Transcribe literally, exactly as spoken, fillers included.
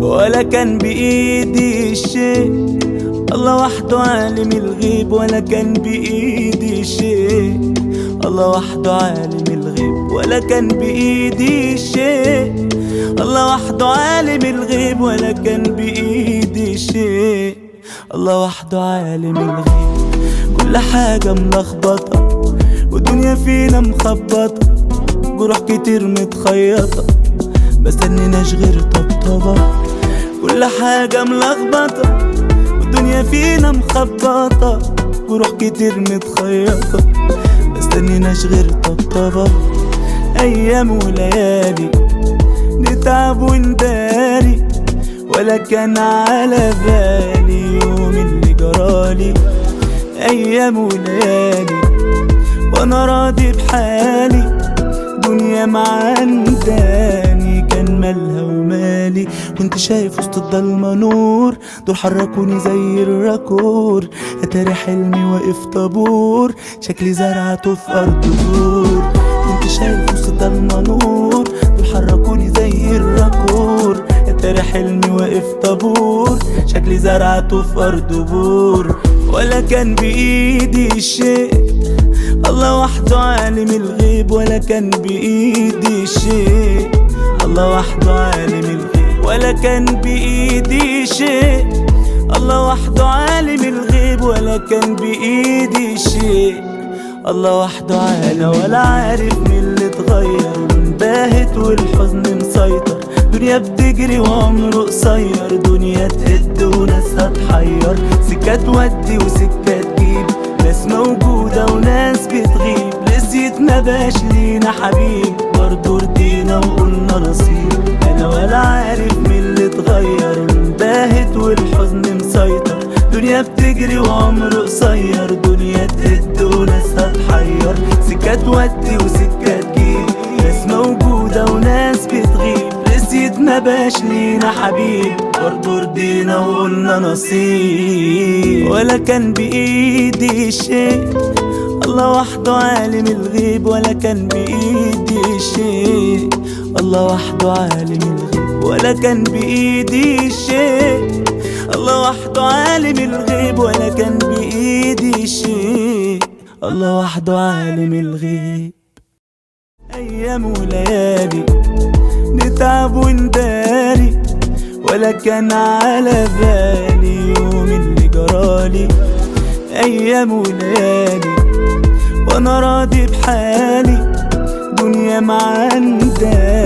ولا كان بإيدي شيء. الله وحده عالم الغيب ولا كان بإيدي شيء. الله وحده عالم الغيب ولا كان بإيدي شيء. الله وحده عالم الغيب ولا كان بإيدي شيء. الله وحده عالم الغيب. كل حاجة ملخبطة والدنيا فينا مخبطة، جروح كتير متخيطة مستنيناش غير طبطبة. كل حاجة ملخبطة والدنيا فينا مخبطة، جروح كتير متخيطة مستنيناش غير طبطبة. أيام وليالي نتعب ونداري، ولا كان على بالي يوم اللي جرالي. أيام وليالي وأنا راضي بحالي، دنيا معنداني كان مالها ومالي. كنت شايف وسط الضلمة نور، دول حركوني زي الراكور. اتاري حلمي واقف طابور، شكلي زرعته في أرض دور. كنت شايف وسط الضلمة نور، دول حركوني زي الراكور. اتاري حلمي واقف طابور، شكلي زرعته في أرض بور. ولا كان بإيدي شيء. الله وحده عالم الغيب ولا كان بإيدي شيء. الله وحده عالم الغيب ولا كان بإيدي شيء. الله وحده عالم الغيب ولا كان بإيدي شيء. الله وحده عالم. ولا عارف مين اللي اتغير، وانباهت والحزن مسيطر. دنيا بتجري وعمره قصير، دنيا تهد وناسها تحير. سكة تودي وسكة تجيب، ناس موجودة وناس بتغيب. لسيت مبقاش لينا حبيب، برضو ردينا وقلنا نصيب. انا ولا عارف مين اللي اتغير، وانباهت والحزن مسيطر. دنيا بتجري وعمره قصير، دنيا تهد وناسها تحير. سكة تودي وسكة تجيب، ناس موجودة وناس بتغيب. لسيت مبقاش لينا حبيب، برضو ردينا وقلنا نصيب. ولا كان بإيدي شيء. الله وحده عالم الغيب ولا كان بإيدي شيء. الله وحده عالم الغيب ولا كان بإيدي شيء. الله وحده عالم الغيب ولا كان بإيدي شيء. الله وحده عالم الغيب. أيام وليالي نتعب ونداري، ولا كان على بالي يوم اللي جرالي. أيام وليالي وأنا راضي بحالي، دنيا معنداني